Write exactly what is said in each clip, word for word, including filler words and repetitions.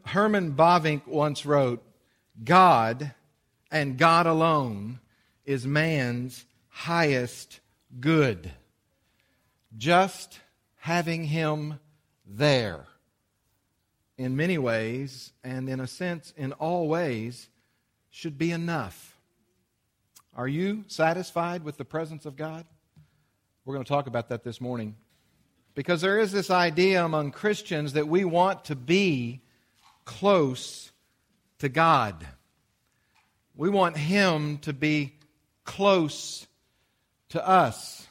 Herman Bavinck once wrote, "God and God alone is man's highest good. Just having Him there, in many ways, and in a sense, in all ways, should be enough." Are you satisfied with the presence of God? We're going to talk about that this morning. Because there is this idea among Christians that we want to be close to God. We want Him to be close to us.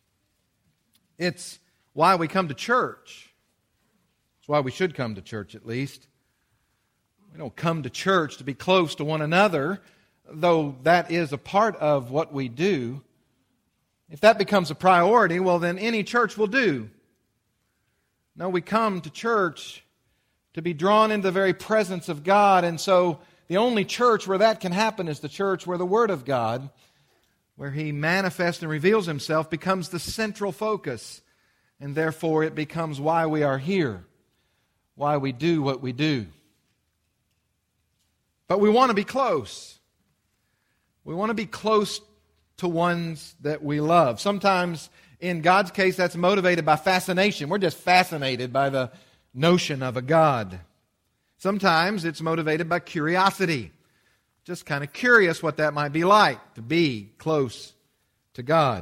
It's why we come to church. It's why we should come to church, at least. We don't come to church to be close to one another, though that is a part of what we do. If that becomes a priority, well, then any church will do. No, we come to church to be drawn into the very presence of God, and so the only church where that can happen is the church where the Word of God, where He manifests and reveals Himself, becomes the central focus, and therefore it becomes why we are here, why we do what we do. But we want to be close. We want to be close to ones that we love. Sometimes, in God's case, that's motivated by fascination. We're just fascinated by the notion of a God. Sometimes it's motivated by curiosity. Just kind of curious what that might be like to be close to God.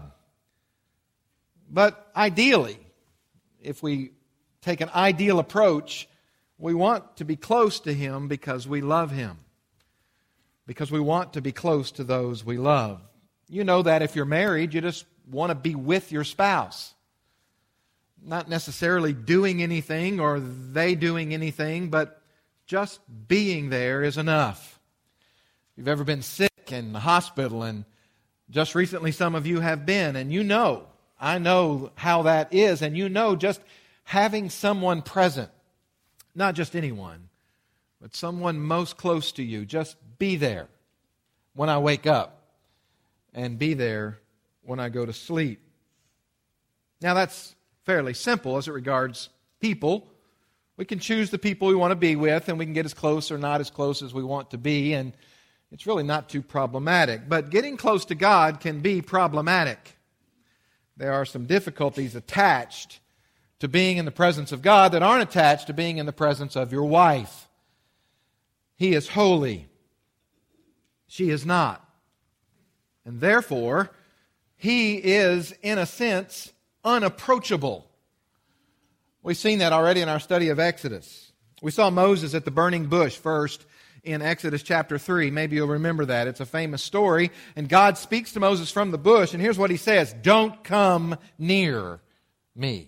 But ideally, if we take an ideal approach, we want to be close to Him because we love Him. Because we want to be close to those we love. You know that if you're married, you just want to be with your spouse. Not necessarily doing anything or they doing anything, but just being there is enough. If you've ever been sick in the hospital, and just recently some of you have been, and you know, I know how that is, and you know just having someone present, not just anyone, but someone most close to you, just be there when I wake up and be there when I go to sleep. Now that's fairly simple as it regards people. We can choose the people we want to be with, and we can get as close or not as close as we want to be, and it's really not too problematic. But getting close to God can be problematic. There are some difficulties attached to being in the presence of God that aren't attached to being in the presence of your wife. He is holy. She is not. And therefore, He is, in a sense, unapproachable. We've seen that already in our study of Exodus. We saw Moses at the burning bush first in Exodus chapter three. Maybe you'll remember that. It's a famous story. And God speaks to Moses from the bush, and here's what He says: "Don't come near me."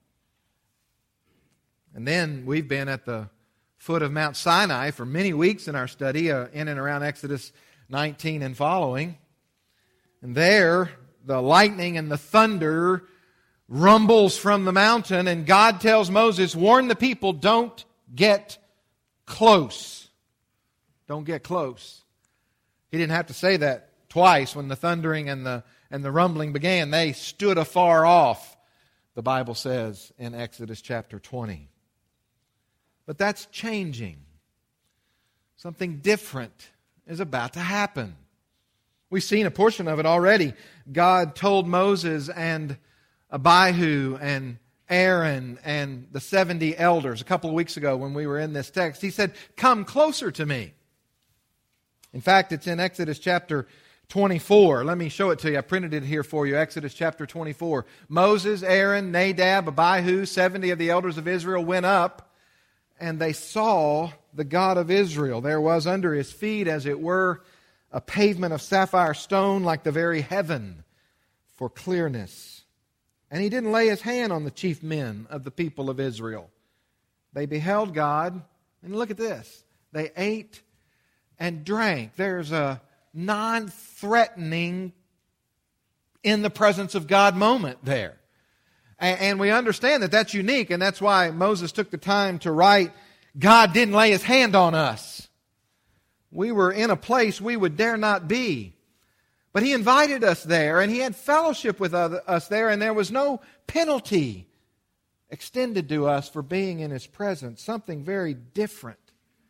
And then we've been at the foot of Mount Sinai for many weeks in our study, uh, in and around Exodus nineteen and following. And there, the lightning and the thunder rumbles from the mountain, and God tells Moses, warn the people, don't get close. Don't get close. He didn't have to say that twice when the thundering and the, and the rumbling began. They stood afar off, the Bible says in Exodus chapter twenty. But that's changing. Something different is about to happen. We've seen a portion of it already. God told Moses and Abihu and Aaron and the seventy elders a couple of weeks ago when we were in this text. He said, "Come closer to me." In fact, it's in Exodus chapter twenty-four. Let me show it to you. I printed it here for you. Exodus chapter twenty-four. Moses, Aaron, Nadab, Abihu, seventy of the elders of Israel went up, and they saw the God of Israel. There was under His feet, as it were, a pavement of sapphire stone like the very heaven for clearness. And He didn't lay His hand on the chief men of the people of Israel. They beheld God, and look at this. They ate and drank. There's a non-threatening in the presence of God moment there. And we understand that that's unique, and that's why Moses took the time to write, God didn't lay His hand on us. We were in a place we would dare not be. But He invited us there, and He had fellowship with us there, and there was no penalty extended to us for being in His presence. Something very different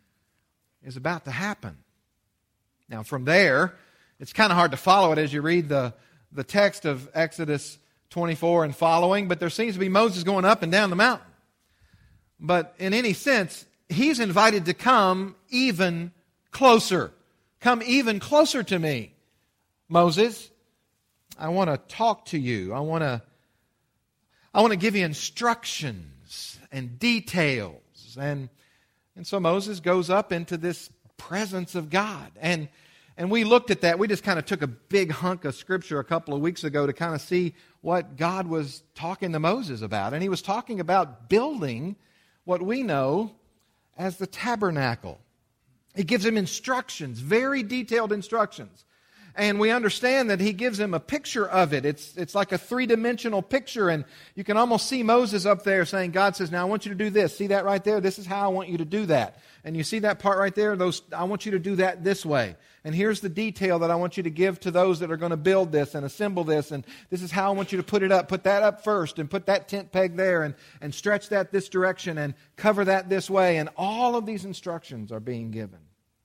is about to happen. Now, from there, it's kind of hard to follow it as you read the, the text of Exodus twenty-four and following, but there seems to be Moses going up and down the mountain. But in any sense, he's invited to come even closer. Come even closer to me, Moses. I want to talk to you. I want to I want to give you instructions and details. And, and so Moses goes up into this presence of God. And, and we looked at that. We just kind of took a big hunk of Scripture a couple of weeks ago to kind of see what God was talking to Moses about. And he was talking about building what we know as the tabernacle. He gives him instructions, very detailed instructions. And we understand that he gives him a picture of it. It's, it's like a three-dimensional picture, and you can almost see Moses up there saying, God says, now I want you to do this. See that right there? This is how I want you to do that. And you see that part right there? Those, I want you to do that this way. And here's the detail that I want you to give to those that are going to build this and assemble this. And this is how I want you to put it up. Put that up first, and put that tent peg there, and, and stretch that this direction, and cover that this way. And all of these instructions are being given.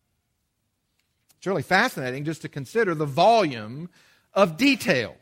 It's really fascinating just to consider the volume of detail.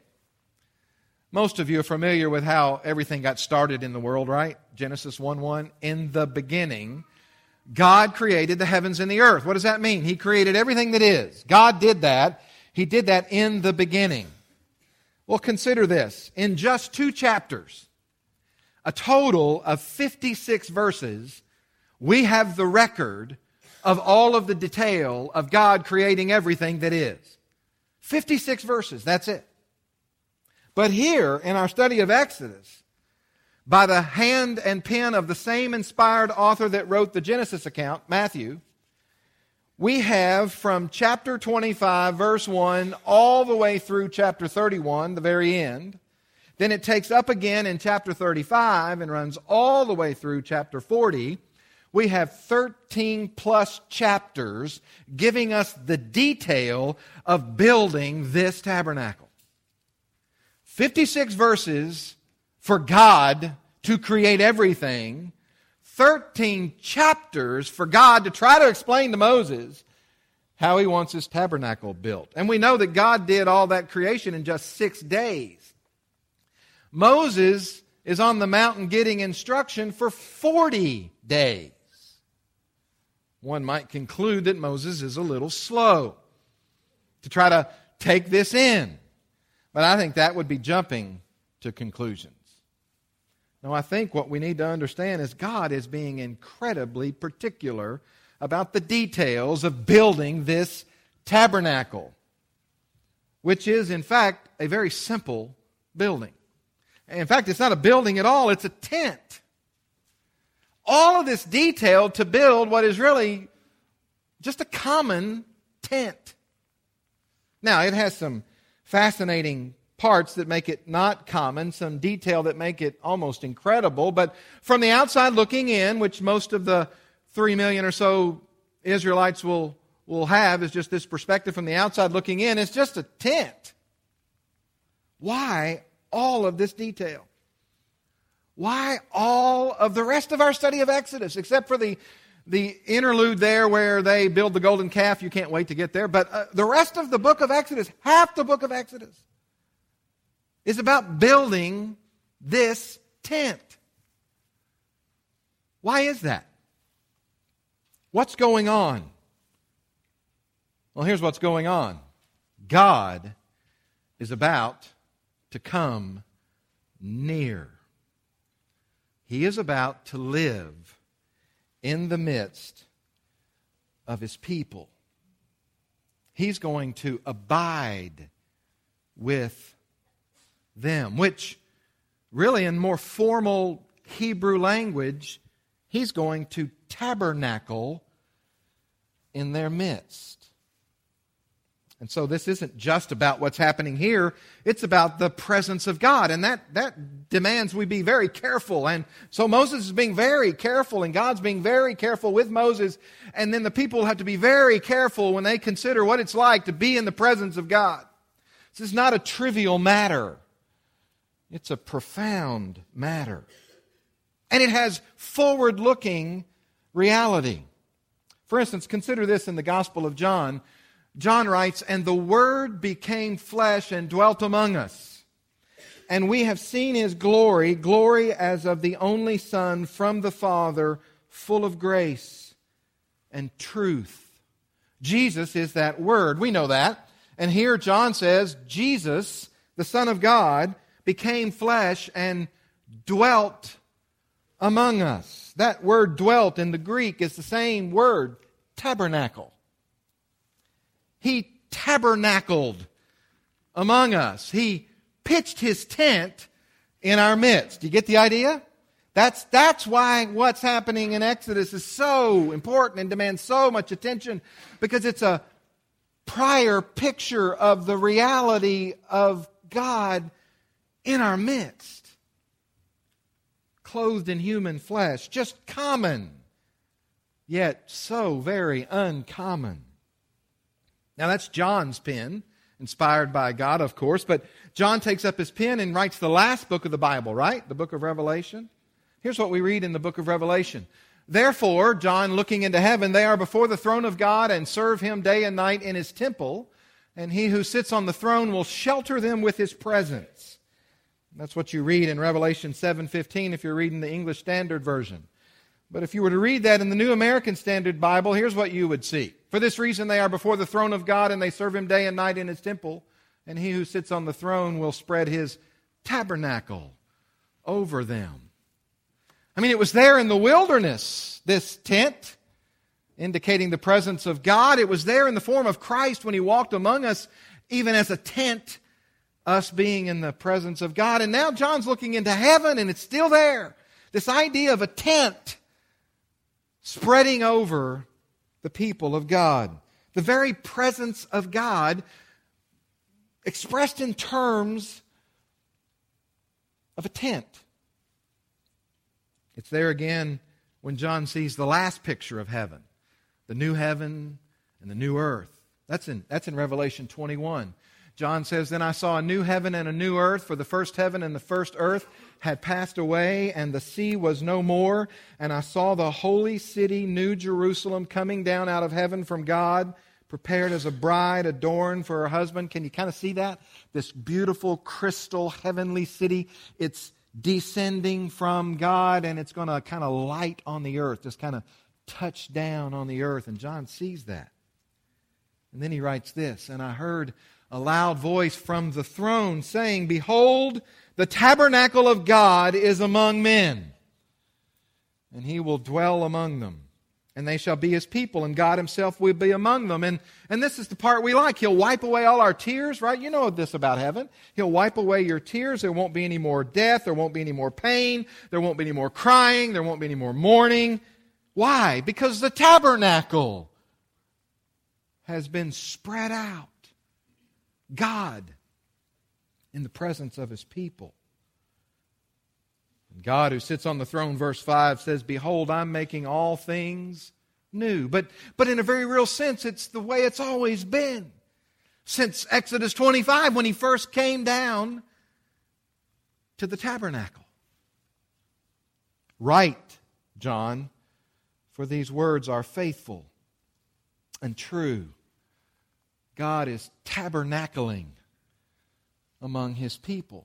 Most of you are familiar with how everything got started in the world, right? Genesis one one, in the beginning, God created the heavens and the earth. What does that mean? He created everything that is. God did that. He did that in the beginning. Well, consider this. In just two chapters, a total of fifty-six verses, we have the record of all of the detail of God creating everything that is. fifty-six verses, that's it. But here, in our study of Exodus, by the hand and pen of the same inspired author that wrote the Genesis account, Matthew, we have from chapter twenty-five, verse one, all the way through chapter thirty-one, the very end. Then it takes up again in chapter thirty-five and runs all the way through chapter forty. We have thirteen plus chapters giving us the detail of building this tabernacle. fifty-six verses for God to create everything. thirteen chapters for God to try to explain to Moses how He wants His tabernacle built. And we know that God did all that creation in just six days. Moses is on the mountain getting instruction for forty days. One might conclude that Moses is a little slow to try to take this in. But I think that would be jumping to conclusions. Now, I think what we need to understand is God is being incredibly particular about the details of building this tabernacle, which is, in fact, a very simple building. In fact, it's not a building at all, it's a tent. All of this detail to build what is really just a common tent. Now, it has some fascinating parts that make it not common, some detail that make it almost incredible, but from the outside looking in, which most of the three million or so Israelites will, will have, is just this perspective from the outside looking in, it's just a tent. Why all of this detail? Why all of the rest of our study of Exodus, except for the, the interlude there where they build the golden calf? You can't wait to get there. But uh, the rest of the book of Exodus, half the book of Exodus, is about building this tent. Why is that? What's going on? Well, here's what's going on. God is about to come near. He is about to live in the midst of His people. He's going to abide with them, which really in more formal Hebrew language, He's going to tabernacle in their midst. And so this isn't just about what's happening here. It's about the presence of God. And that, that demands we be very careful. And so Moses is being very careful, and God's being very careful with Moses. And then the people have to be very careful when they consider what it's like to be in the presence of God. This is not a trivial matter. It's a profound matter. And it has forward-looking reality. For instance, consider this in the Gospel of John. John writes, "And the Word became flesh and dwelt among us. And we have seen His glory, glory as of the only Son from the Father, full of grace and truth." Jesus is that Word. We know that. And here John says, Jesus, the Son of God, became flesh and dwelt among us. That word dwelt in the Greek is the same word, tabernacle. He tabernacled among us. He pitched His tent in our midst. Do you get the idea? That's, that's why what's happening in Exodus is so important and demands so much attention, because it's a prior picture of the reality of God in our midst. Clothed in human flesh, just common, yet so very uncommon. Now that's John's pen, inspired by God, of course, but John takes up his pen and writes the last book of the Bible, right? The book of Revelation. Here's what we read in the book of Revelation. "Therefore, John, looking into heaven, they are before the throne of God and serve Him day and night in His temple, and He who sits on the throne will shelter them with His presence." That's what you read in Revelation seven fifteen if you're reading the English Standard Version. But if you were to read that in the New American Standard Bible, here's what you would see. "For this reason they are before the throne of God, and they serve Him day and night in His temple, and He who sits on the throne will spread His tabernacle over them." I mean, it was there in the wilderness, this tent, indicating the presence of God. It was there in the form of Christ when He walked among us, even as a tent, us being in the presence of God. And now John's looking into heaven, and it's still there. This idea of a tent spreading over the people of God. The very presence of God expressed in terms of a tent. It's there again when John sees the last picture of heaven, the new heaven and the new earth. That's in, that's in Revelation twenty-one. John says, "Then I saw a new heaven and a new earth, for the first heaven and the first earth had passed away, and the sea was no more. And I saw the holy city, New Jerusalem, coming down out of heaven from God, prepared as a bride adorned for her husband." Can you kind of see that? This beautiful, crystal, heavenly city. It's descending from God, and it's going to kind of light on the earth, just kind of touch down on the earth. And John sees that. And then he writes this, "And I heard a loud voice from the throne saying, Behold, the tabernacle of God is among men, and He will dwell among them. And they shall be His people, and God Himself will be among them." And, and this is the part we like. He'll wipe away all our tears, right? You know this about heaven. He'll wipe away your tears. There won't be any more death. There won't be any more pain. There won't be any more crying. There won't be any more mourning. Why? Because the tabernacle has been spread out. God in the presence of His people. And God who sits on the throne, verse five, says, "Behold, I'm making all things new." But, but in a very real sense, it's the way it's always been. Since Exodus twenty-five, when He first came down to the tabernacle. "Write, John, for these words are faithful and true." God is tabernacling among His people.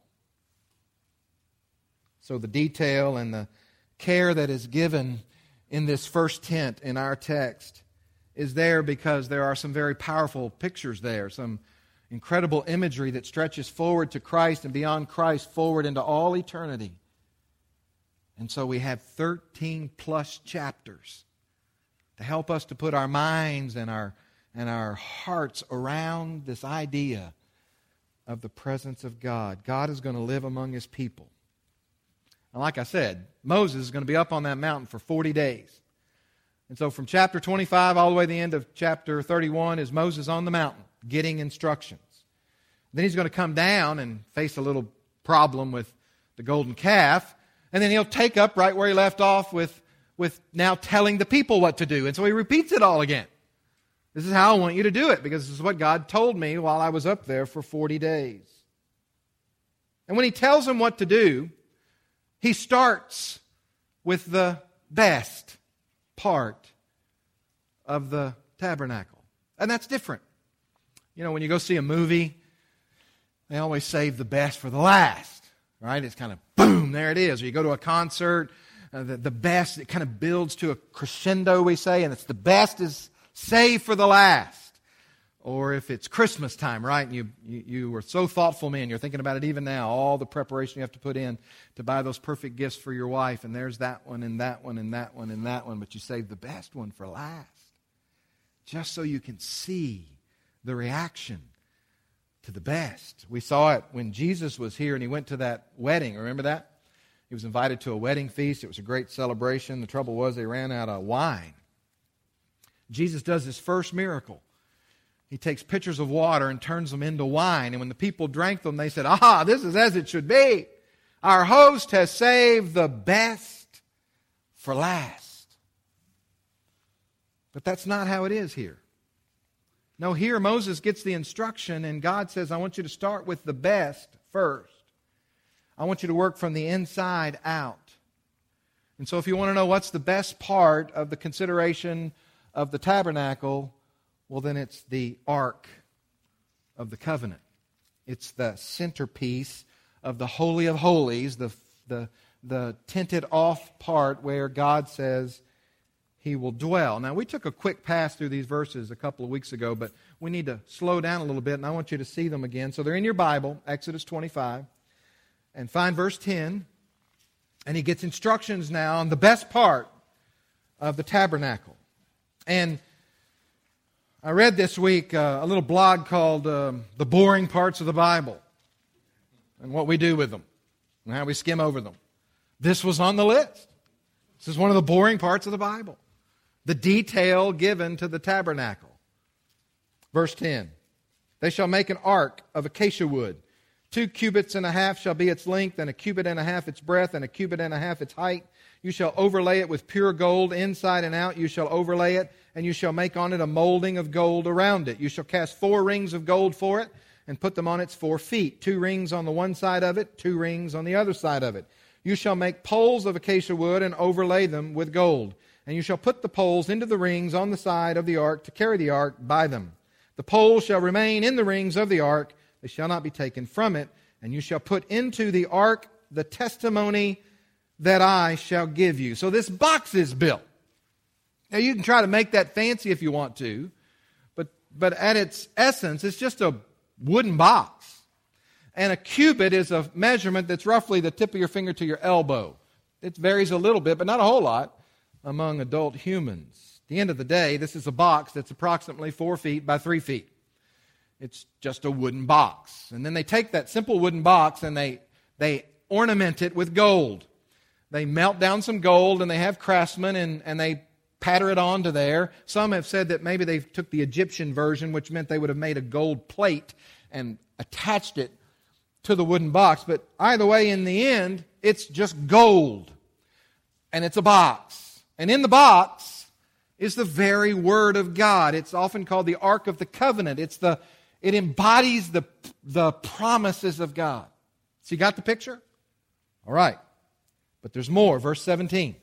So the detail and the care that is given in this first tent in our text is there because there are some very powerful pictures there, some incredible imagery that stretches forward to Christ and beyond Christ forward into all eternity. And so we have thirteen plus chapters to help us to put our minds and our and our hearts around this idea of the presence of God. God is going to live among His people. And like I said, Moses is going to be up on that mountain for forty days. And so from chapter twenty-five all the way to the end of chapter thirty-one is Moses on the mountain getting instructions. Then he's going to come down and face a little problem with the golden calf. And then he'll take up right where he left off with, with now telling the people what to do. And so he repeats it all again. This is how I want you to do it, because this is what God told me while I was up there for forty days. And when He tells them what to do, He starts with the best part of the tabernacle. And that's different. You know, when you go see a movie, they always save the best for the last, right? It's kind of boom, there it is. Or you go to a concert, uh, the, the best, it kind of builds to a crescendo, we say, and it's the best is saved for the last. Or if it's Christmas time, right, and you, you, you were so thoughtful, man, you're thinking about it even now, all the preparation you have to put in to buy those perfect gifts for your wife, and there's that one and that one and that one and that one, but you save the best one for last, just so you can see the reaction to the best. We saw it when Jesus was here and he went to that wedding. Remember that? He was invited to a wedding feast. It was a great celebration. The trouble was they ran out of wine. Jesus does his first miracle. He takes pitchers of water and turns them into wine. And when the people drank them, they said, "Ah, this is as it should be. Our host has saved the best for last." But that's not how it is here. No, here Moses gets the instruction and God says, I want you to start with the best first. I want you to work from the inside out. And so if you want to know what's the best part of the consideration of the tabernacle, well, then it's the Ark of the Covenant. It's the centerpiece of the Holy of Holies, the, the, the tinted off part where God says He will dwell. Now, we took a quick pass through these verses a couple of weeks ago, but we need to slow down a little bit, and I want you to see them again. So they're in your Bible, Exodus twenty-five, and find verse ten, and he gets instructions now on the best part of the tabernacle. And I read this week uh, a little blog called um, The Boring Parts of the Bible and what we do with them and how we skim over them. This was on the list. This is one of the boring parts of the Bible. The detail given to the tabernacle. Verse ten. They shall make an ark of acacia wood. Two cubits and a half shall be its length, and a cubit and a half its breadth, and a cubit and a half its height. You shall overlay it with pure gold, inside and out you shall overlay it, and you shall make on it a molding of gold around it. You shall cast four rings of gold for it, and put them on its four feet. Two rings on the one side of it, two rings on the other side of it. You shall make poles of acacia wood, and overlay them with gold. And you shall put the poles into the rings on the side of the ark to carry the ark by them. The poles shall remain in the rings of the ark, they shall not be taken from it, and you shall put into the ark the testimony that I shall give you. So this box is built. Now you can try to make that fancy if you want to, but, but at its essence, it's just a wooden box. And a cubit is a measurement that's roughly the tip of your finger to your elbow. It varies a little bit, but not a whole lot among adult humans. At the end of the day, this is a box that's approximately four feet by three feet. It's just a wooden box. And then they take that simple wooden box and they, they ornament it with gold. They melt down some gold and they have craftsmen and, and they patter it onto there. Some have said that maybe they took the Egyptian version, which meant they would have made a gold plate and attached it to the wooden box. But either way, in the end, it's just gold. And it's a box. And in the box is the very Word of God. It's often called the Ark of the Covenant. It's the It embodies the, the promises of God. So you got the picture? All right. But there's more. Verse seventeen.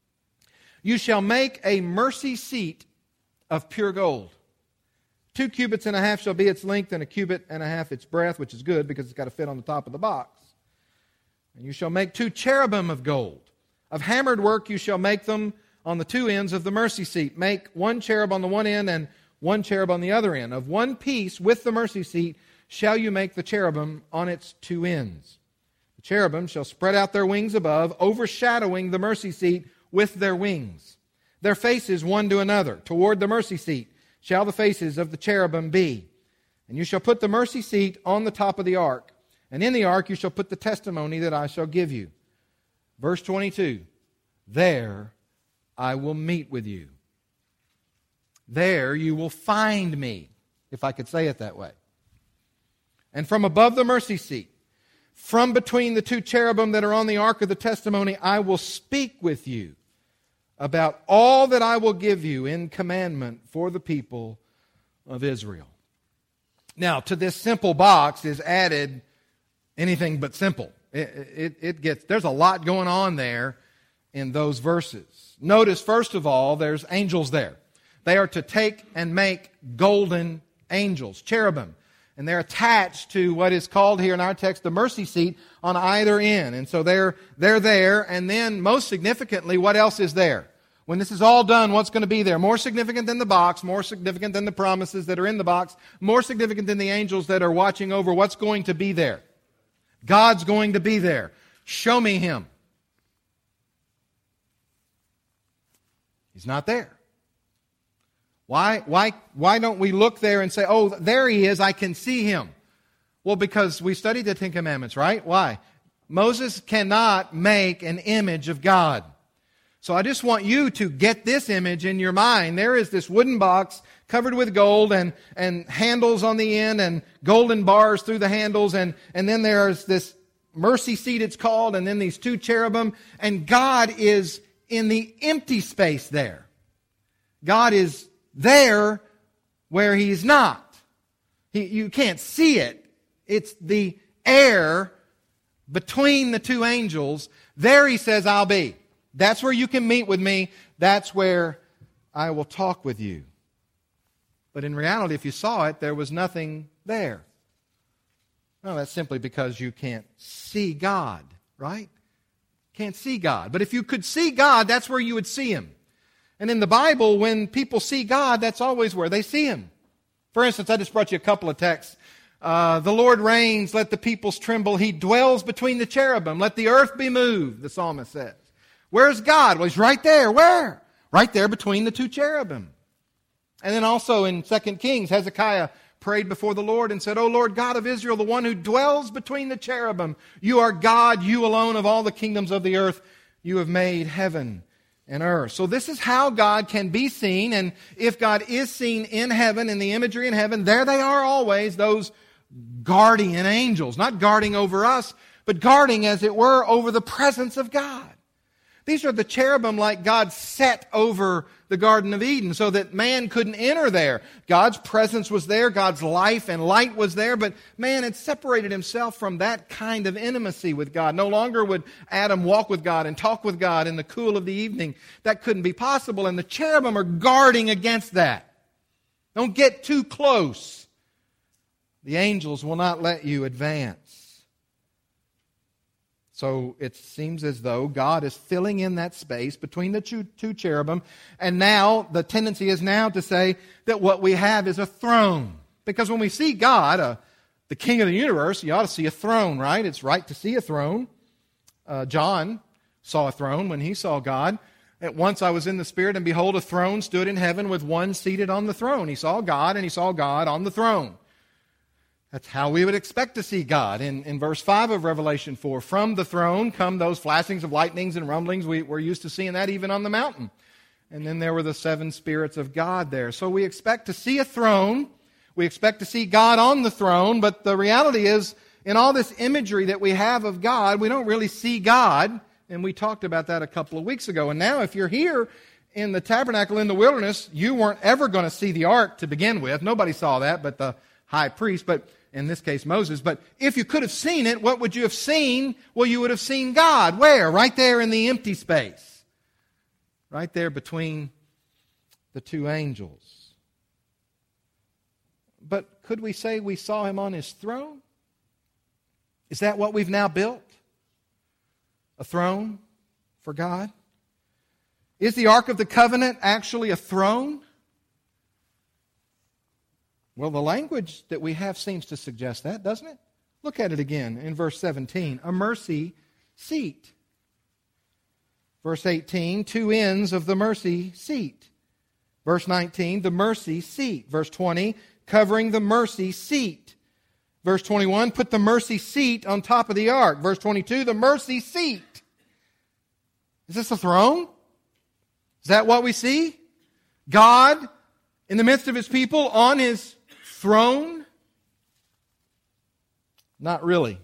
You shall make a mercy seat of pure gold. Two cubits and a half shall be its length, and a cubit and a half its breadth, which is good because it's got to fit on the top of the box. And you shall make two cherubim of gold. Of hammered work you shall make them on the two ends of the mercy seat. Make one cherub on the one end and one cherub on the other end. Of one piece with the mercy seat shall you make the cherubim on its two ends. The cherubim shall spread out their wings above, overshadowing the mercy seat with their wings. Their faces one to another. Toward the mercy seat shall the faces of the cherubim be. And you shall put the mercy seat on the top of the ark. And in the ark you shall put the testimony that I shall give you. Verse twenty-two. There I will meet with you. There you will find me, if I could say it that way. And from above the mercy seat, from between the two cherubim that are on the ark of the testimony, I will speak with you about all that I will give you in commandment for the people of Israel. Now, to this simple box is added anything but simple. It, it, it gets, there's a lot going on there in those verses. Notice, first of all, there's angels there. They are to take and make golden angels, cherubim. And they're attached to what is called here in our text the mercy seat on either end. And so they're, they're there. And then most significantly, what else is there? When this is all done, what's going to be there? More significant than the box, more significant than the promises that are in the box, more significant than the angels that are watching over what's going to be there. God's going to be there. Show me Him. He's not there. Why, why, why don't we look there and say, oh, there He is, I can see Him? Well, because we studied the Ten Commandments, right? Why? Moses cannot make an image of God. So I just want you to get this image in your mind. There is this wooden box covered with gold and, and handles on the end and golden bars through the handles. And, and then there's this mercy seat, it's called, and then these two cherubim. And God is in the empty space there. God is there where He's not. He, you can't see it. It's the air between the two angels. There He says, I'll be. That's where you can meet with me. That's where I will talk with you. But in reality, if you saw it, there was nothing there. No, that's simply because you can't see God, right? Can't see God. But if you could see God, that's where you would see Him. And in the Bible, when people see God, that's always where they see Him. For instance, I just brought you a couple of texts. Uh, the Lord reigns, let the peoples tremble. He dwells between the cherubim. Let the earth be moved, the psalmist says. Where's God? Well, He's right there. Where? Right there between the two cherubim. And then also in Second Kings, Hezekiah prayed before the Lord and said, O Lord God of Israel, the one who dwells between the cherubim, you are God, you alone of all the kingdoms of the earth. You have made heaven and earth. So this is how God can be seen. And if God is seen in heaven, in the imagery in heaven, there they are always, those guardian angels. Not guarding over us, but guarding, as it were, over the presence of God. These are the cherubim like God set over the Garden of Eden so that man couldn't enter there. God's presence was there, God's life and light was there, but man had separated himself from that kind of intimacy with God. No longer would Adam walk with God and talk with God in the cool of the evening. That couldn't be possible, and the cherubim are guarding against that. Don't get too close. The angels will not let you advance. So it seems as though God is filling in that space between the two, two cherubim. And now, the tendency is now to say that what we have is a throne. Because when we see God, uh, the King of the universe, you ought to see a throne, right? It's right to see a throne. Uh, John saw a throne when he saw God. At once I was in the Spirit, and behold, a throne stood in heaven with one seated on the throne. He saw God, and he saw God on the throne. That's how we would expect to see God. In, in verse five of Revelation four, from the throne come those flashings of lightnings and rumblings. We, we're used to seeing that even on the mountain. And then there were the seven spirits of God there. So we expect to see a throne. We expect to see God on the throne. But the reality is, in all this imagery that we have of God, we don't really see God. And we talked about that a couple of weeks ago. And now if you're here in the tabernacle in the wilderness, you weren't ever going to see the ark to begin with. Nobody saw that but the high priest. But in this case, Moses. But if you could have seen it, what would you have seen? Well, you would have seen God. Where? Right there in the empty space. Right there between the two angels. But could we say we saw Him on His throne? Is that what we've now built? A throne for God? Is the Ark of the Covenant actually a throne? Well, the language that we have seems to suggest that, doesn't it? Look at it again in verse seventeen. A mercy seat. Verse eighteen, two ends of the mercy seat. Verse nineteen, the mercy seat. Verse twenty, covering the mercy seat. Verse twenty-one, put the mercy seat on top of the ark. Verse twenty-two, the mercy seat. Is this a throne? Is that what we see? God in the midst of His people on His throne? Not really.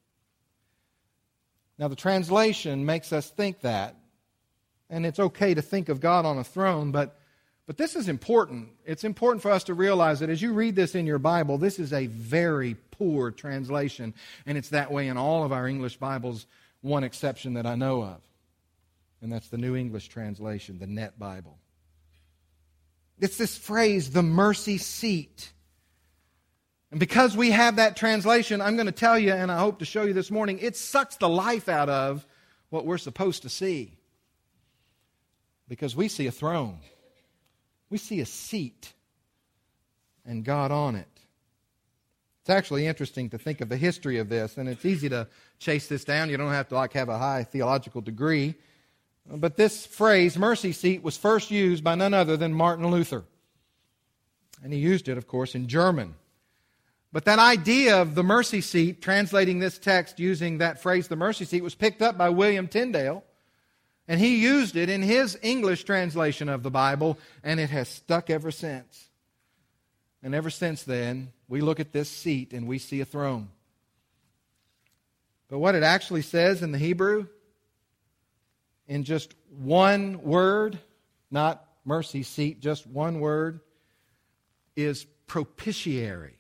Now the translation makes us think that. And it's okay to think of God on a throne, but, but this is important. It's important for us to realize that as you read this in your Bible, this is a very poor translation. And it's that way in all of our English Bibles, one exception that I know of. And that's the New English Translation, the Net Bible. It's this phrase, the mercy seat. And because we have that translation, I'm going to tell you, and I hope to show you this morning, it sucks the life out of what we're supposed to see. Because we see a throne. We see a seat and God on it. It's actually interesting to think of the history of this, and it's easy to chase this down. You don't have to like have a high theological degree. But this phrase, mercy seat, was first used by none other than Martin Luther. And he used it, of course, in German. But that idea of the mercy seat, translating this text using that phrase, the mercy seat, was picked up by William Tyndale. And he used it in his English translation of the Bible, and it has stuck ever since. And ever since then, we look at this seat and we see a throne. But what it actually says in the Hebrew, in just one word, not mercy seat, just one word, is propitiatory.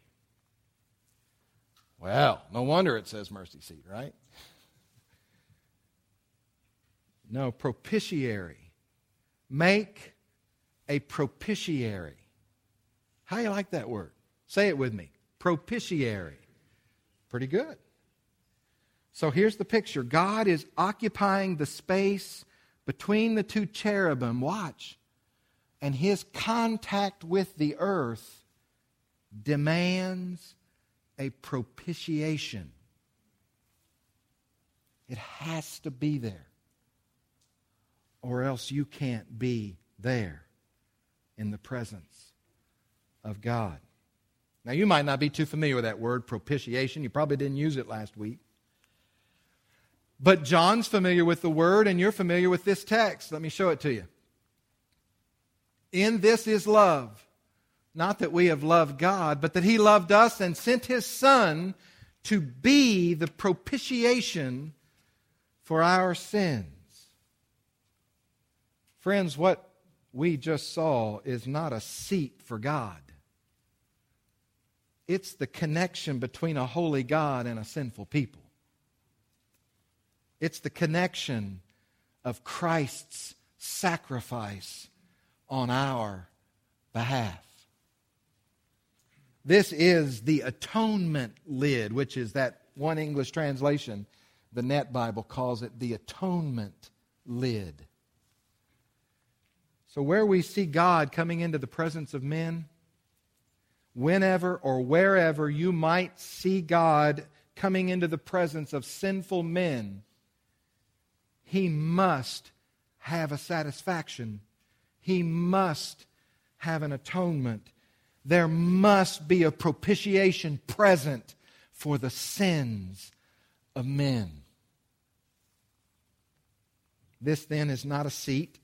Well, no wonder it says mercy seat, right? No, propitiatory. Make a propitiatory. How do you like that word? Say it with me. Propitiatory. Pretty good. So here's the picture. God is occupying the space between the two cherubim. Watch. And His contact with the earth demands a propitiation. It has to be there. Or else you can't be there in the presence of God. Now, you might not be too familiar with that word, propitiation. You probably didn't use it last week. But John's familiar with the word, and you're familiar with this text. Let me show it to you. In this is love. Not that we have loved God, but that He loved us and sent His Son to be the propitiation for our sins. Friends, what we just saw is not a seat for God. It's the connection between a holy God and a sinful people. It's the connection of Christ's sacrifice on our behalf. This is the atonement lid, which is that one English translation. The Net Bible calls it the atonement lid. So where we see God coming into the presence of men, whenever or wherever you might see God coming into the presence of sinful men, He must have a satisfaction. He must have an atonement. There must be a propitiation present for the sins of men. This then is not a seat.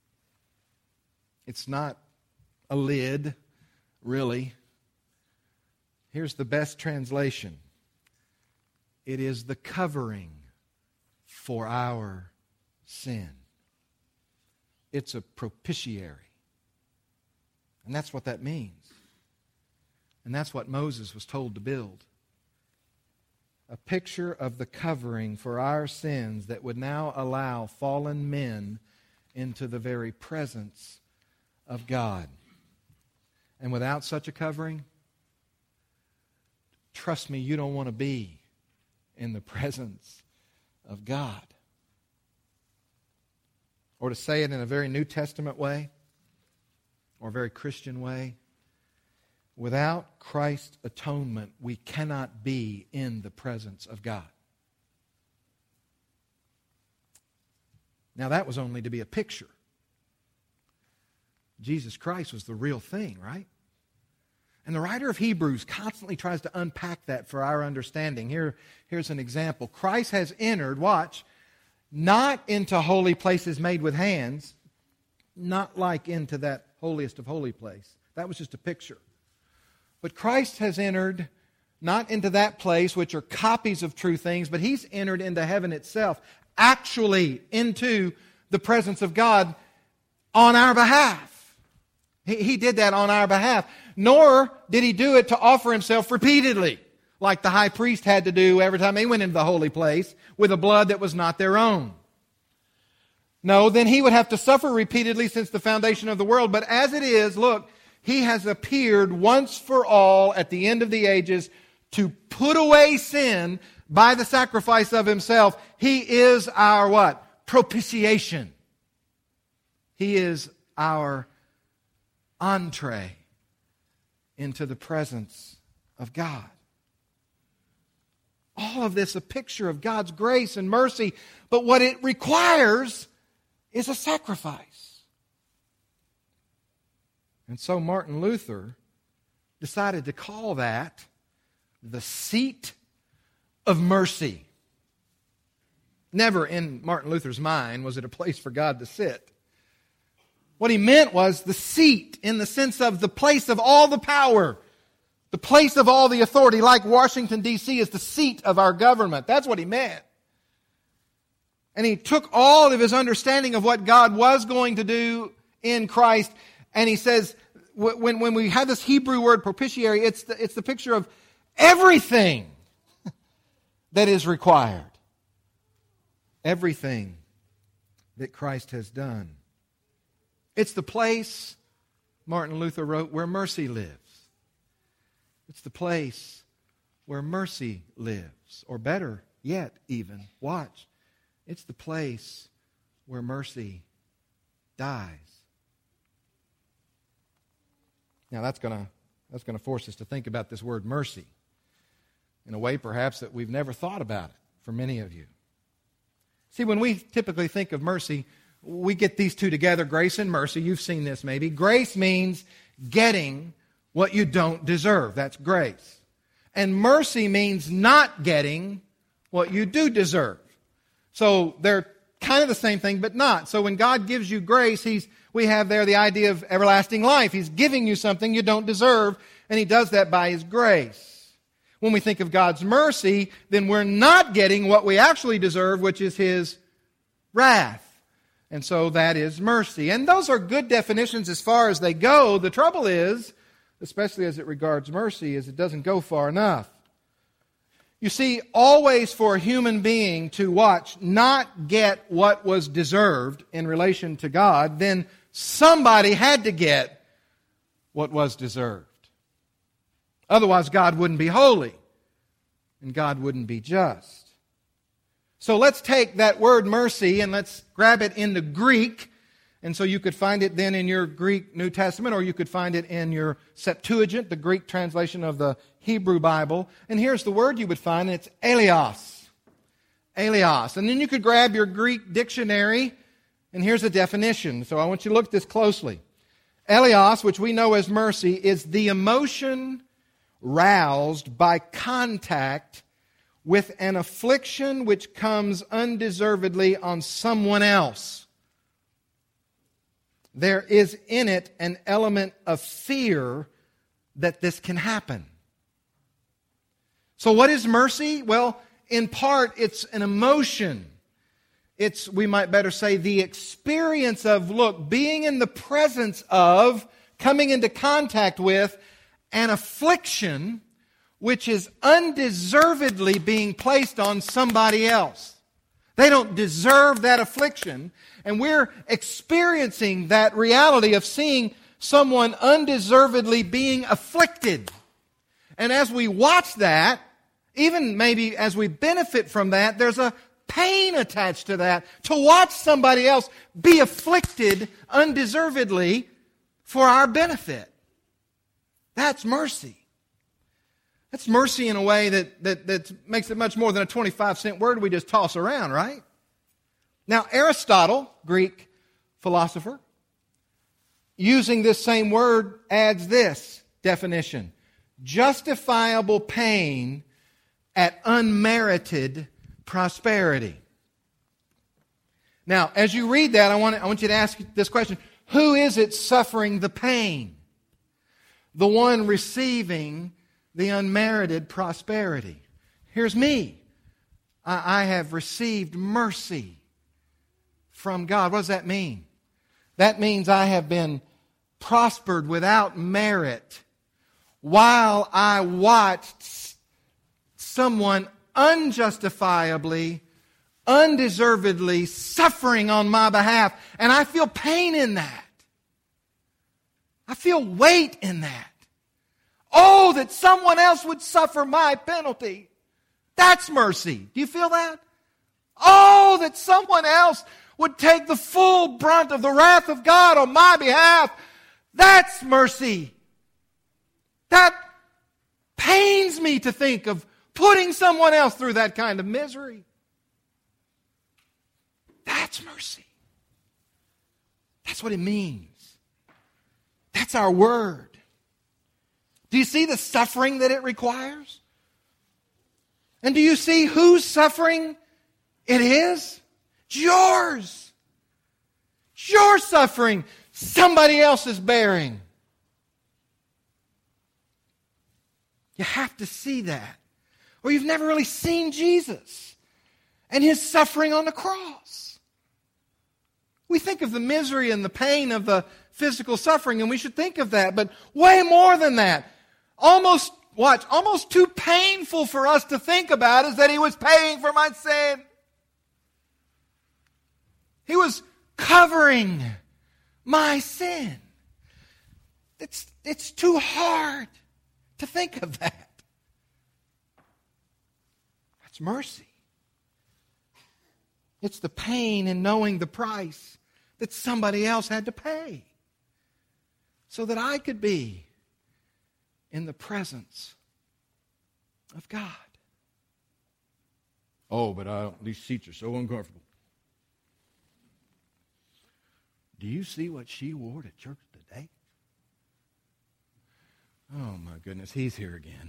It's not a lid, really. Here's the best translation. It is the covering for our sin. It's a propitiatory. And that's what that means. And that's what Moses was told to build. A picture of the covering for our sins that would now allow fallen men into the very presence of God. And without such a covering, trust me, you don't want to be in the presence of God. Or to say it in a very New Testament way, or a very Christian way, without Christ's atonement, we cannot be in the presence of God. Now, that was only to be a picture. Jesus Christ was the real thing, right? And the writer of Hebrews constantly tries to unpack that for our understanding. Here, here's an example. Christ has entered, watch, not into holy places made with hands, not like into that holiest of holy place. That was just a picture. But Christ has entered not into that place, which are copies of true things, but He's entered into heaven itself, actually into the presence of God on our behalf. He, he did that on our behalf. Nor did He do it to offer Himself repeatedly, like the high priest had to do every time they went into the holy place with a blood that was not their own. No, then he would have to suffer repeatedly since the foundation of the world. But as it is, look, he has appeared once for all at the end of the ages to put away sin by the sacrifice of himself. He is our what? Propitiation. He is our entree into the presence of God. All of this a picture of God's grace and mercy, but what it requires is a sacrifice. And so Martin Luther decided to call that the seat of mercy. Never in Martin Luther's mind was it a place for God to sit. What he meant was the seat in the sense of the place of all the power, the place of all the authority, like Washington, D C is the seat of our government. That's what he meant. And he took all of his understanding of what God was going to do in Christ, and he says, when, when we have this Hebrew word propitiatory, it's the, it's the picture of everything that is required. Everything that Christ has done. It's the place, Martin Luther wrote, where mercy lives. It's the place where mercy lives. Or better yet, even, watch. It's the place where mercy dies. Now that's going to that's going to force us to think about this word mercy in a way perhaps that we've never thought about it for many of you. See, when we typically think of mercy, we get these two together, grace and mercy. You've seen this maybe. Grace means getting what you don't deserve. That's grace. And mercy means not getting what you do deserve. So they're kind of the same thing, but not. So when God gives you grace, He's we have there the idea of everlasting life. He's giving you something you don't deserve, and He does that by His grace. When we think of God's mercy, then we're not getting what we actually deserve, which is His wrath. And so that is mercy. And those are good definitions as far as they go. The trouble is, especially as it regards mercy, is it doesn't go far enough. You see, always for a human being to watch, not get what was deserved in relation to God, then somebody had to get what was deserved. Otherwise, God wouldn't be holy, and God wouldn't be just. So let's take that word mercy and let's grab it in the Greek. And so you could find it then in your Greek New Testament, or you could find it in your Septuagint, the Greek translation of the Hebrew Bible. And here's the word you would find, and it's eleos. Eleos. And then you could grab your Greek dictionary, and here's a definition. So I want you to look at this closely. Eleos, which we know as mercy, is the emotion roused by contact with an affliction which comes undeservedly on someone else. There is in it an element of fear that this can happen. So what is mercy? Well, in part, it's an emotion. It's, we might better say, the experience of, look, being in the presence of, coming into contact with, an affliction which is undeservedly being placed on somebody else. They don't deserve that affliction, and we're experiencing that reality of seeing someone undeservedly being afflicted. And as we watch that, even maybe as we benefit from that, there's a pain attached to that. To watch somebody else be afflicted undeservedly for our benefit. That's mercy. That's mercy in a way that, that, that makes it much more than a twenty-five cent word we just toss around, right? Now, Aristotle, Greek philosopher, using this same word, adds this definition: justifiable pain at unmerited prosperity. Now, as you read that, I want, I want you to ask this question: who is it suffering the pain? The one receiving the unmerited prosperity. Here's me. I, I have received mercy from God. What does that mean? That means I have been prospered without merit while I watched someone unjustifiably, undeservedly suffering on my behalf. And I feel pain in that. I feel weight in that. Oh, that someone else would suffer my penalty. That's mercy. Do you feel that? Oh, that someone else would take the full brunt of the wrath of God on my behalf. That's mercy. That pains me to think of putting someone else through that kind of misery. That's mercy. That's what it means. That's our word. Do you see the suffering that it requires? And do you see whose suffering it is? It's yours. It's your suffering. Somebody else is bearing. You have to see that. Or you've never really seen Jesus and His suffering on the cross. We think of the misery and the pain of the physical suffering, and we should think of that, but way more than that. Almost, watch, almost too painful for us to think about is that He was paying for my sin. He was covering my sin. It's, it's too hard to think of that. That's mercy. It's the pain in knowing the price that somebody else had to pay so that I could be in the presence of God. Oh, but I don't, these seats are so uncomfortable. Do you see what she wore to church today? Oh, my goodness, he's here again.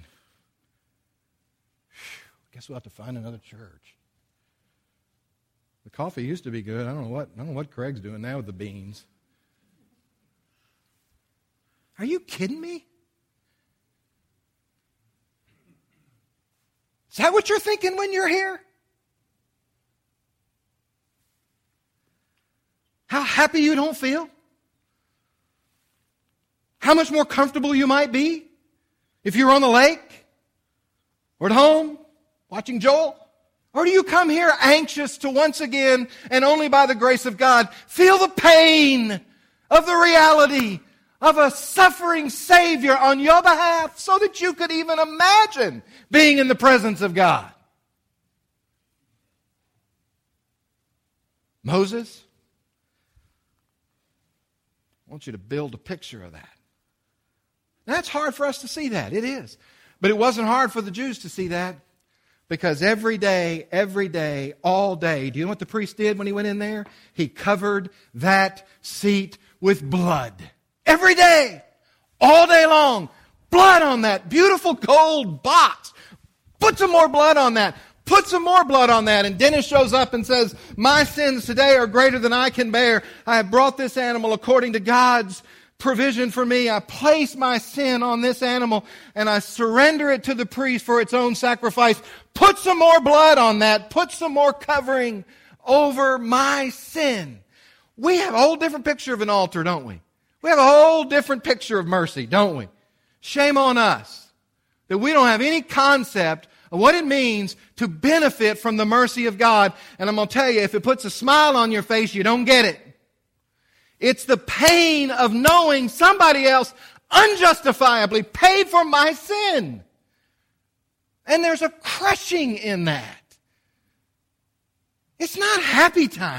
Whew, guess we'll have to find another church. The coffee used to be good. I don't know what I don't know what Craig's doing now with the beans. Are you kidding me? Is that what you're thinking when you're here? How happy you don't feel? How much more comfortable you might be if you were on the lake or at home watching Joel? Or do you come here anxious to once again, and only by the grace of God, feel the pain of the reality of a suffering Savior on your behalf so that you could even imagine being in the presence of God? Moses, I want you to build a picture of that. That's hard for us to see that. It is. But it wasn't hard for the Jews to see that. Because every day, every day, all day, do you know what the priest did when he went in there? He covered that seat with blood. Every day, all day long, blood on that beautiful gold box. Put some more blood on that. Put some more blood on that. And Dennis shows up and says, my sins today are greater than I can bear. I have brought this animal according to God's provision for me. I place my sin on this animal and I surrender it to the priest for its own sacrifice. Put some more blood on that. Put some more covering over my sin. We have a whole different picture of an altar, don't we? We have a whole different picture of mercy, don't we? Shame on us that we don't have any concept of what it means to benefit from the mercy of God. And I'm going to tell you, if it puts a smile on your face, you don't get it. It's the pain of knowing somebody else unjustifiably paid for my sin. And there's a crushing in that. It's not happy time.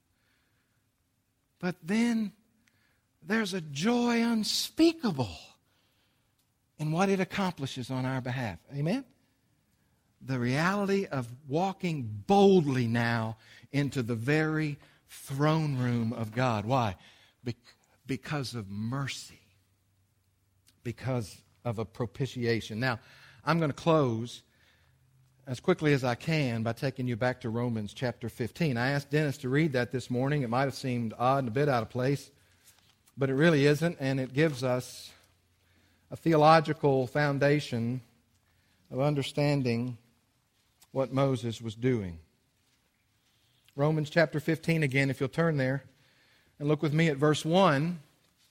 But then there's a joy unspeakable in what it accomplishes on our behalf. Amen? The reality of walking boldly now into the very throne room of God. Why? Be- because of mercy. Because of a propitiation. Now, I'm going to close as quickly as I can by taking you back to Romans chapter fifteen. I asked Dennis to read that this morning. It might have seemed odd and a bit out of place, but it really isn't, and it gives us a theological foundation of understanding what Moses was doing. Romans chapter fifteen again, if you'll turn there and look with me at verse one.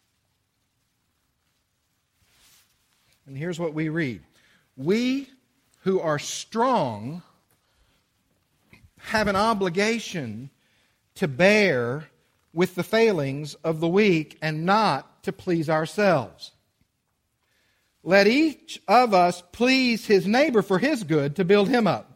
And here's what we read. We who are strong have an obligation to bear with the failings of the weak and not to please ourselves. Let each of us please his neighbor for his good, to build him up.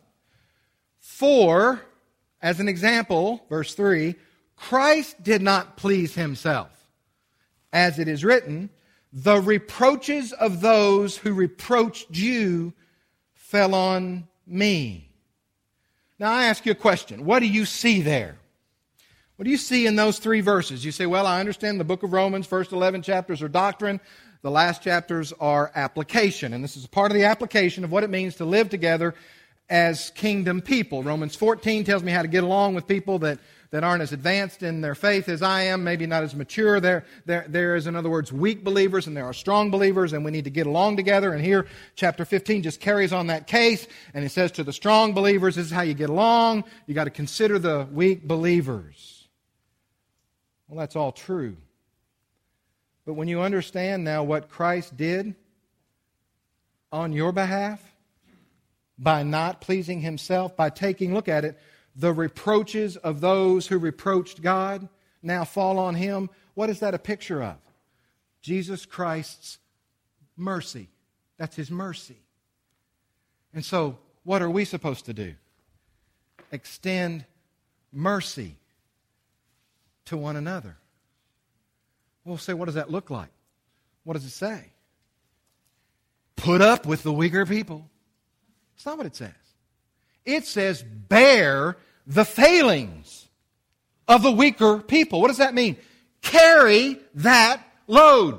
For, as an example, verse three, Christ did not please himself. As it is written, the reproaches of those who reproached you fell on me. Now I ask you a question. What do you see there? What do you see in those three verses? You say, well, I understand the book of Romans, first eleven chapters are doctrine. The last chapters are application. And this is part of the application of what it means to live together as kingdom people. Romans fourteen tells me how to get along with people that, that aren't as advanced in their faith as I am, maybe not as mature. There, there, there is, in other words, weak believers and there are strong believers, and we need to get along together. And here, chapter fifteen just carries on that case, and it says to the strong believers, this is how you get along. You got to consider the weak believers. Well, that's all true. But when you understand now what Christ did on your behalf, by not pleasing himself, by taking, look at it, the reproaches of those who reproached God now fall on him. What is that a picture of? Jesus Christ's mercy. That's his mercy. And so, what are we supposed to do? Extend mercy to one another. We'll say, what does that look like? What does it say? Put up with the weaker people. That's not what it says. It says, bear the failings of the weaker people. What does that mean? Carry that load.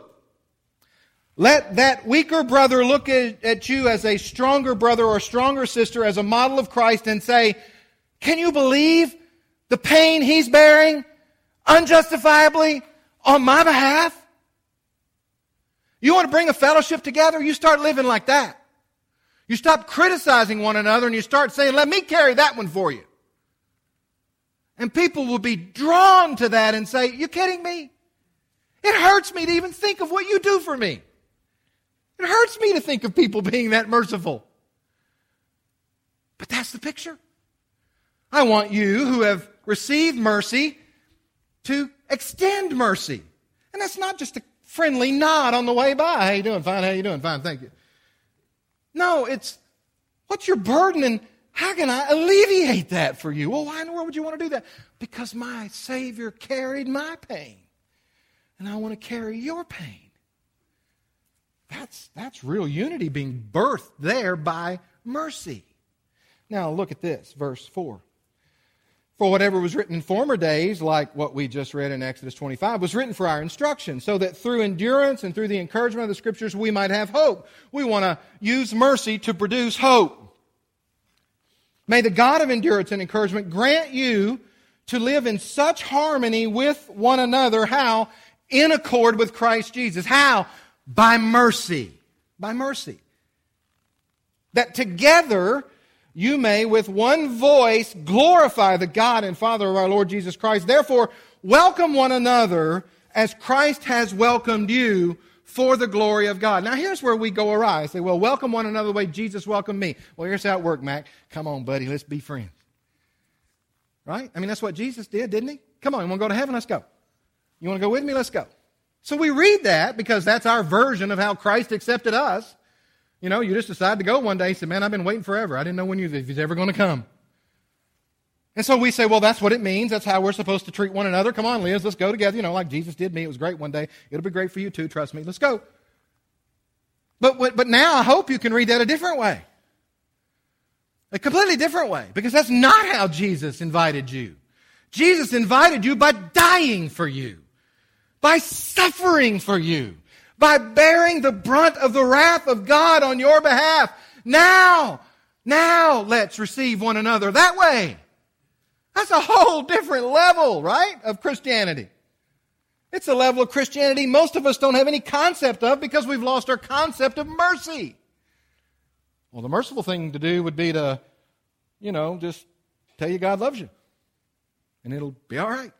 Let that weaker brother look at, at you as a stronger brother or stronger sister, as a model of Christ, and say, can you believe the pain he's bearing unjustifiably on my behalf? You want to bring a fellowship together? You start living like that. You stop criticizing one another and you start saying, let me carry that one for you. And people will be drawn to that and say, you kidding me? It hurts me to even think of what you do for me. It hurts me to think of people being that merciful. But that's the picture. I want you who have received mercy to extend mercy. And that's not just a friendly nod on the way by. How you doing? Fine. How you doing? Fine. Thank you. No, it's, what's your burden and how can I alleviate that for you? Well, why in the world would you want to do that? Because my Savior carried my pain. And I want to carry your pain. That's, that's real unity being birthed there by mercy. Now look at this, verse four. For whatever was written in former days, like what we just read in Exodus twenty-five, was written for our instruction, so that through endurance and through the encouragement of the Scriptures we might have hope. We want to use mercy to produce hope. May the God of endurance and encouragement grant you to live in such harmony with one another. How? In accord with Christ Jesus. How? By mercy. By mercy. That together you may with one voice glorify the God and Father of our Lord Jesus Christ. Therefore, welcome one another as Christ has welcomed you for the glory of God. Now here's where we go awry. I say, well, welcome one another the way Jesus welcomed me. Well, here's how it worked, Mac. Come on, buddy, let's be friends. Right? I mean, that's what Jesus did, didn't he? Come on, you want to go to heaven? Let's go. You want to go with me? Let's go. So we read that because that's our version of how Christ accepted us. You know, you just decide to go one day. You say, man, I've been waiting forever. I didn't know when you, if he's ever going to come. And so we say, well, that's what it means. That's how we're supposed to treat one another. Come on, Liz, let's go together. You know, like Jesus did me. It was great one day. It'll be great for you too. Trust me. Let's go. But, but now I hope you can read that a different way. A completely different way. Because that's not how Jesus invited you. Jesus invited you by dying for you. By suffering for you. By bearing the brunt of the wrath of God on your behalf. Now, now let's receive one another that way. That's a whole different level, right, of Christianity. It's a level of Christianity most of us don't have any concept of because we've lost our concept of mercy. Well, the merciful thing to do would be to, you know, just tell you God loves you. And it'll be all right.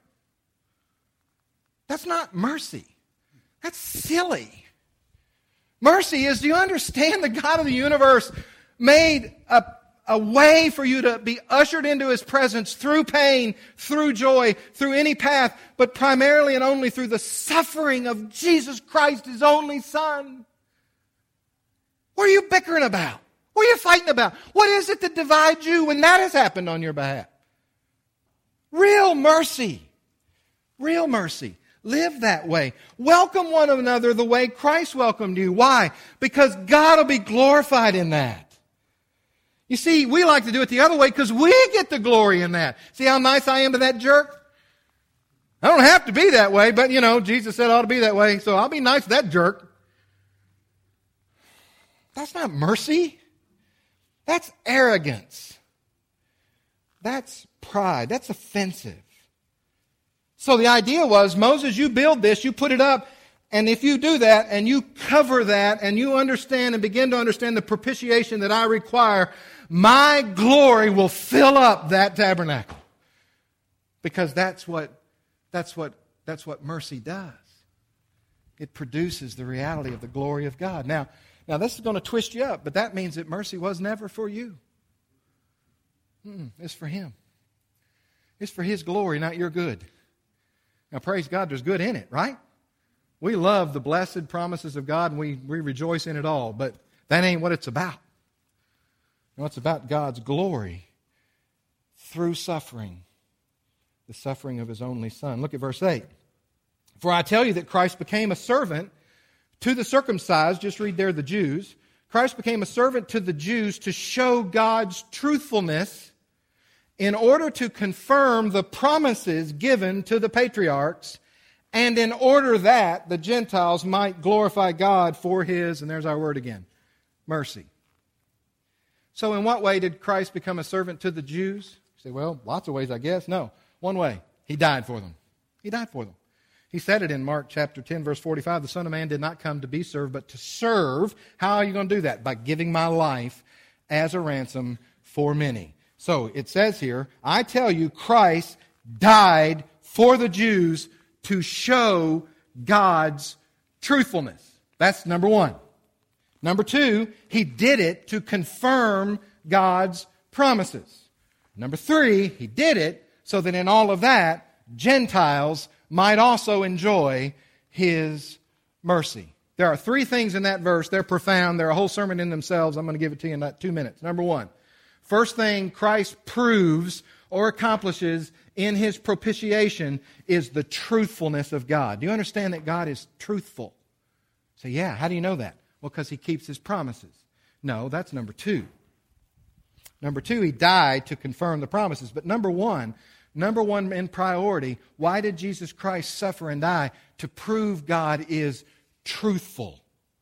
That's not mercy. That's silly. Mercy is, do you understand the God of the universe made a, a way for you to be ushered into His presence through pain, through joy, through any path, but primarily and only through the suffering of Jesus Christ, His only Son. What are you bickering about? What are you fighting about? What is it that divides you when that has happened on your behalf? Real mercy. Real mercy. Live that way. Welcome one another the way Christ welcomed you. Why? Because God will be glorified in that. You see, we like to do it the other way because we get the glory in that. See how nice I am to that jerk? I don't have to be that way, but you know, Jesus said I ought to be that way, so I'll be nice to that jerk. That's not mercy. That's arrogance. That's pride. That's offensive. So the idea was, Moses, you build this, you put it up, and if you do that, and you cover that, and you understand and begin to understand the propitiation that I require, my glory will fill up that tabernacle. Because that's what, that's what, that's what mercy does. It produces the reality of the glory of God. Now, now this is going to twist you up, but that means that mercy was never for you. Mm-mm, it's for Him. It's for His glory, not your good. Now, praise God, there's good in it, right? We love the blessed promises of God, and we, we rejoice in it all, but that ain't what it's about. No, it's about God's glory through suffering, the suffering of His only Son. Look at verse eight. For I tell you that Christ became a servant to the circumcised, just read there the Jews. Christ became a servant to the Jews to show God's truthfulness in order to confirm the promises given to the patriarchs, and in order that the Gentiles might glorify God for His, and there's our word again, mercy. So in what way did Christ become a servant to the Jews? You say, well, lots of ways, I guess. No, one way. He died for them. He died for them. He said it in Mark chapter ten, verse forty-five, the Son of Man did not come to be served, but to serve. How are you going to do that? By giving my life as a ransom for many. So it says here, I tell you, Christ died for the Jews to show God's truthfulness. That's number one. Number two, He did it to confirm God's promises. Number three, He did it so that in all of that, Gentiles might also enjoy His mercy. There are three things in that verse. They're profound. They're a whole sermon in themselves. I'm going to give it to you in about two minutes. Number one, first thing Christ proves or accomplishes in His propitiation is the truthfulness of God. Do you understand that God is truthful? So yeah, how do you know that? Well, because He keeps His promises. No, that's number two. Number two, He died to confirm the promises. But number one, number one in priority, why did Jesus Christ suffer and die? To prove God is truthful.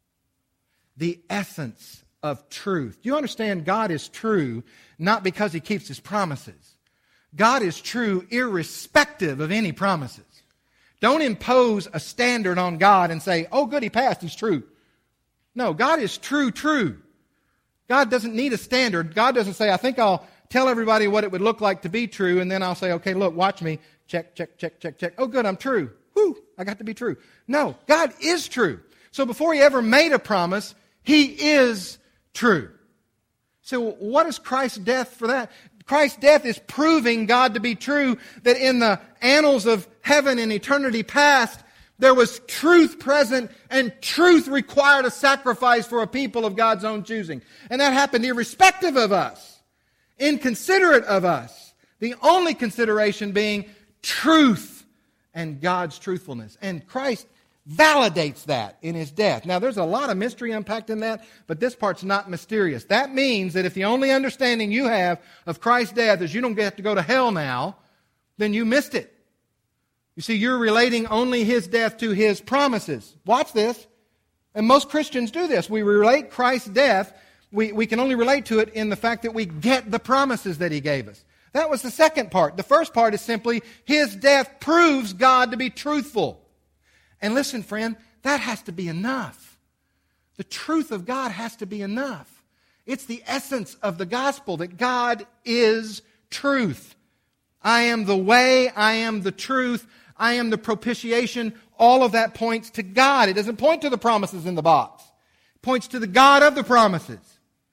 The essence of truth. Do you understand God is true not because He keeps His promises? God is true irrespective of any promises. Don't impose a standard on God and say, oh good, He passed, He's true. No, God is true, true. God doesn't need a standard. God doesn't say, I think I'll tell everybody what it would look like to be true, and then I'll say, okay, look, watch me. Check, check, check, check, check. Oh good, I'm true. Whew, I got to be true. No, God is true. So before He ever made a promise, He is true. So what is Christ's death for that? Christ's death is proving God to be true, that in the annals of heaven and eternity past, there was truth present, and truth required a sacrifice for a people of God's own choosing. And that happened irrespective of us, inconsiderate of us. The only consideration being truth and God's truthfulness. And Christ validates that in His death. Now, there's a lot of mystery unpacked in that, but this part's not mysterious. That means that if the only understanding you have of Christ's death is you don't get to go to hell now, then you missed it. You see, you're relating only His death to His promises. Watch this. And most Christians do this. We relate Christ's death, we, we can only relate to it in the fact that we get the promises that He gave us. That was the second part. The first part is simply His death proves God to be truthful. And listen, friend, that has to be enough. The truth of God has to be enough. It's the essence of the gospel that God is truth. I am the way, I am the truth, I am the propitiation. All of that points to God. It doesn't point to the promises in the box. It points to the God of the promises.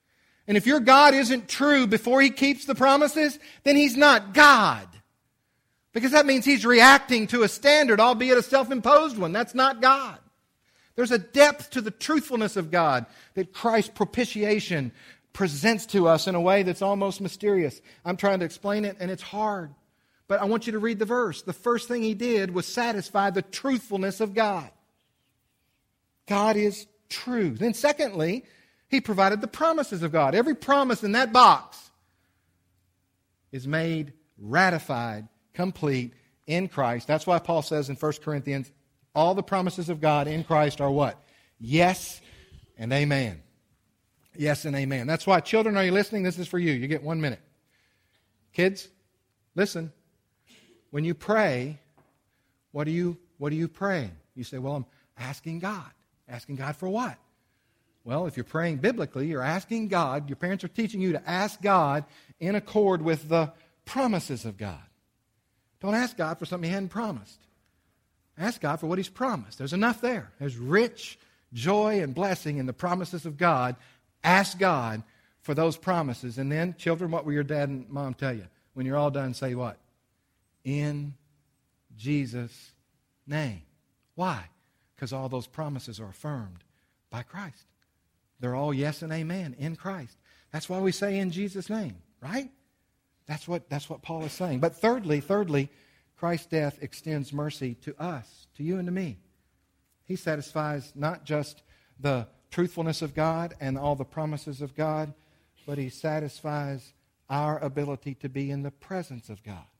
And if your God isn't true before He keeps the promises, then He's not God. Because that means He's reacting to a standard, albeit a self-imposed one. That's not God. There's a depth to the truthfulness of God that Christ's propitiation presents to us in a way that's almost mysterious. I'm trying to explain it, and it's hard. But I want you to read the verse. The first thing He did was satisfy the truthfulness of God. God is true. Then secondly, He provided the promises of God. Every promise in that box is made, ratified, complete in Christ. That's why Paul says in First Corinthians, all the promises of God in Christ are what? Yes and amen. Yes and amen. That's why, children, are you listening? This is for you. You get one minute. Kids, listen. When you pray, what are you, what are you praying? You say, well, I'm asking God. Asking God for what? Well, if you're praying biblically, you're asking God, your parents are teaching you to ask God in accord with the promises of God. Don't ask God for something He hadn't promised. Ask God for what He's promised. There's enough there. There's rich joy and blessing in the promises of God. Ask God for those promises. And then, children, what will your dad and mom tell you? When you're all done, say what? In Jesus' name. Why? Because all those promises are affirmed by Christ. They're all yes and amen in Christ. That's why we say in Jesus' name, right? That's what, that's what Paul is saying. But thirdly, thirdly, Christ's death extends mercy to us, to you and to me. He satisfies not just the truthfulness of God and all the promises of God, but He satisfies our ability to be in the presence of God.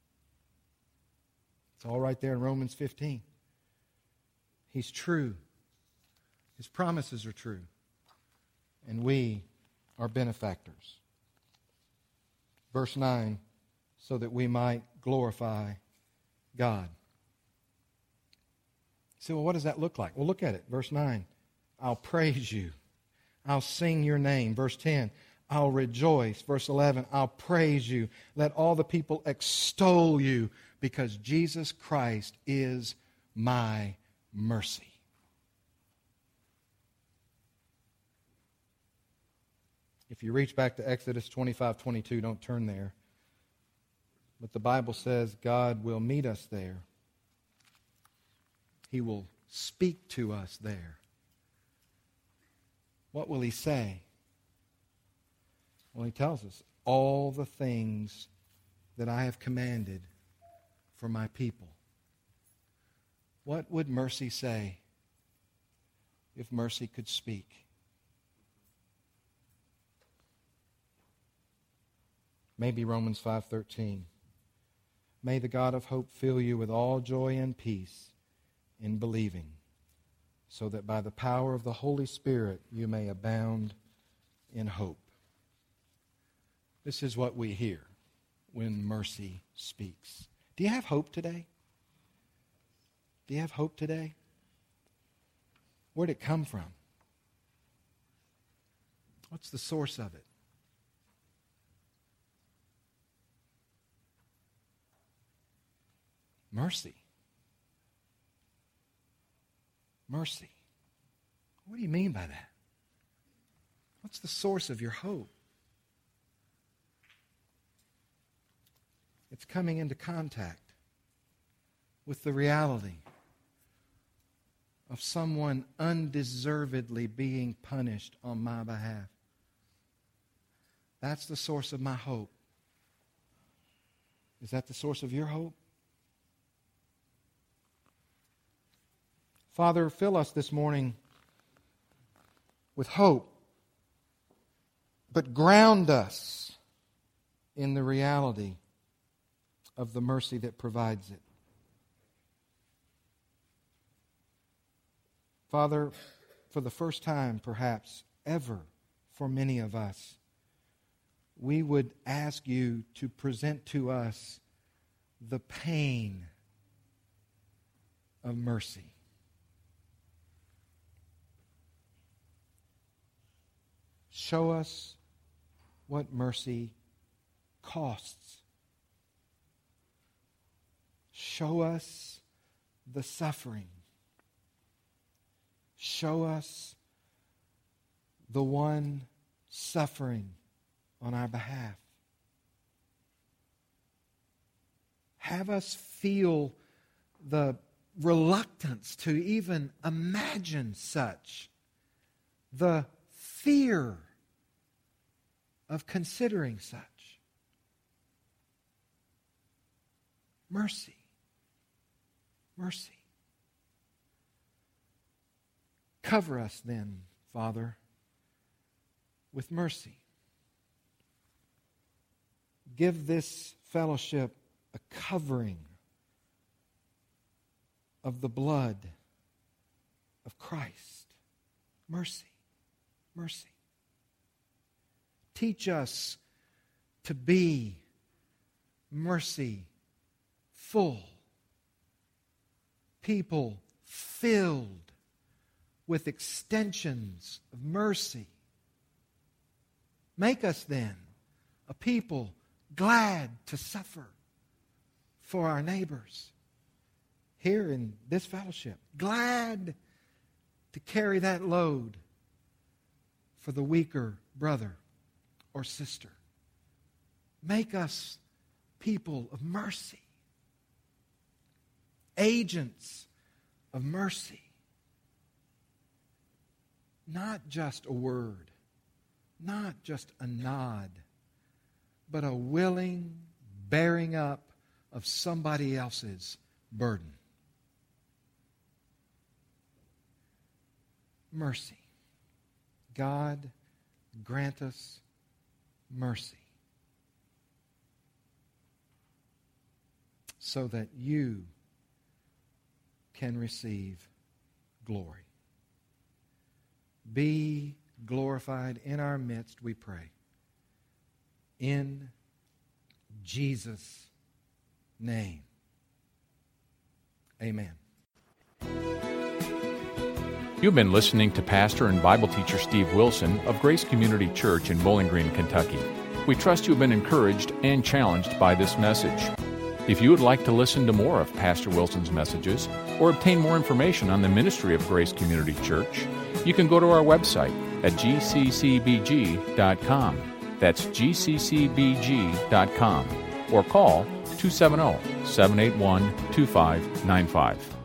It's all right there in Romans fifteen. He's true. His promises are true. And we are benefactors. Verse nine, so that we might glorify God. So, well, what does that look like? Well, look at it. Verse nine, I'll praise you. I'll sing your name. Verse ten, I'll rejoice. Verse eleven, I'll praise you. Let all the people extol you, because Jesus Christ is my mercy. If you reach back to Exodus twenty-five twenty-two, don't turn there. But the Bible says God will meet us there. He will speak to us there. What will He say? Well, He tells us, all the things that I have commanded for my people. What would mercy say if mercy could speak? Maybe Romans five thirteen. May the God of hope fill you with all joy and peace in believing, so that by the power of the Holy Spirit you may abound in hope. This is what we hear when mercy speaks. Do you have hope today? Do you have hope today? Where'd it come from? What's the source of it? Mercy. Mercy. What do you mean by that? What's the source of your hope? It's coming into contact with the reality of someone undeservedly being punished on my behalf. That's the source of my hope. Is that the source of your hope? Father, fill us this morning with hope, but ground us in the reality of the mercy that provides it. Father, for the first time, perhaps ever, for many of us, we would ask you to present to us the pain of mercy. Show us what mercy costs. Show us the suffering. Show us the one suffering on our behalf. Have us feel the reluctance to even imagine such, the fear of considering such. Mercy. Mercy. Cover us then, Father, with mercy. Give this fellowship a covering of the blood of Christ. Mercy. Mercy. Teach us to be mercy full. People filled with extensions of mercy. Make us then a people glad to suffer for our neighbors here in this fellowship. Glad to carry that load for the weaker brother or sister. Make us people of mercy. Agents of mercy. Not just a word, not just a nod, but a willing bearing up of somebody else's burden. Mercy. God, grant us mercy so that you can receive glory. Be glorified in our midst, we pray. In Jesus' name. Amen. You've been listening to Pastor and Bible teacher Steve Wilson of Grace Community Church in Bowling Green, Kentucky. We trust you've been encouraged and challenged by this message. If you would like to listen to more of Pastor Wilson's messages or obtain more information on the ministry of Grace Community Church, you can go to our website at g c c b g dot com. That's g c c b g dot com. Or call two seven zero, seven eight one, two five nine five.